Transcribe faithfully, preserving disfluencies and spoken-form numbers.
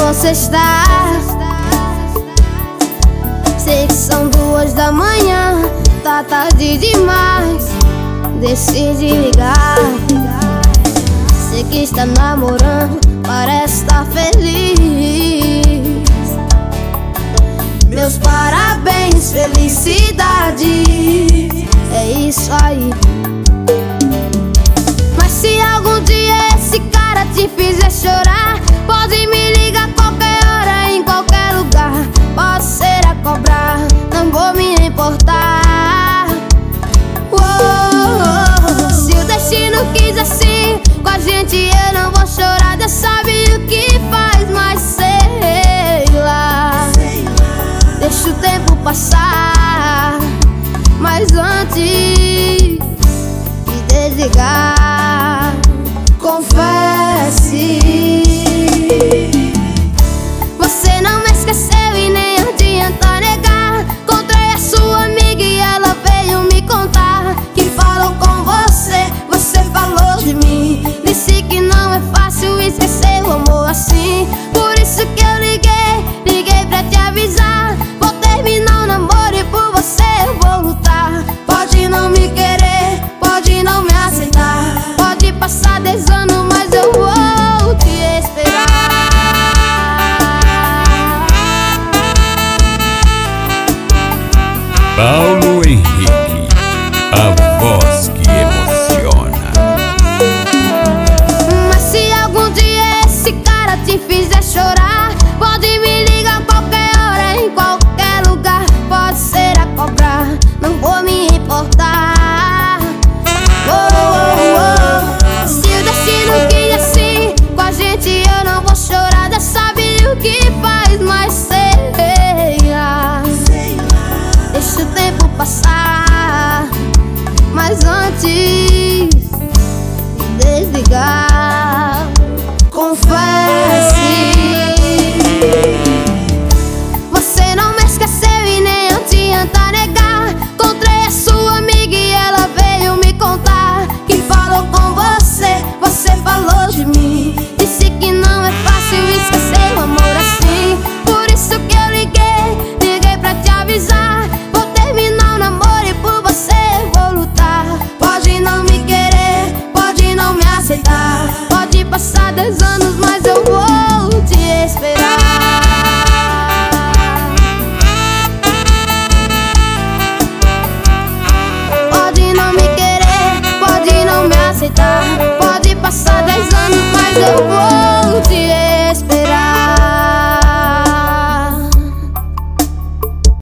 você está? Sei que são duas da manhã, tá tarde demais, decide ligar. Sei que está namorando, parece estar feliz. Meus parabéns, felicidade, é isso aí. Mas se algum dia esse cara te fizer chorar, pode me ligar qualquer hora, em qualquer lugar. Pode ser a cobrar, não vou me importar. Uou, se o destino quis assim com a gente, eu não vou chorar. Deus sabe o que faz, mas sei lá, deixa o tempo passar. Mas antes de desligar, confesse, você não me esqueceu e nem adianta negar. Encontrei a sua amiga e ela veio me contar que falou com você, você falou de mim. Disse que não é fácil esquecer o amor assim. Por isso que eu liguei, liguei pra te avisar. Vou terminar o namoro e por você eu vou lutar. Pode não me querer, pode não me aceitar, pode passar dez anos, mas eu vou te esperar. Paulo Henrique, a voz que emociona. Mas se algum dia esse cara te fizer chorar, pode me ligar qualquer hora, em qualquer lugar. Pode ser a cobrar, não vou me importar. Oh, oh, oh. Se o destino quis assim com a gente, eu não vou chorar. Deus sabe o que faz, mas sei lá, deixa o tempo passar. Mas antes de desligar, confesse, você não me esqueceu e nem adianta negar. Encontrei a sua amiga e ela veio me contar que falou com você, você falou de mim. Disse que não é fácil esquecer o amor assim. Por isso que eu liguei, liguei pra te avisar. Vou terminar o namoro e por você eu vou lutar. Pode não me querer, pode não me aceitar, pode passar dez anos, mas eu vou te esperar. Pode não me querer, pode não me aceitar, pode passar dez anos,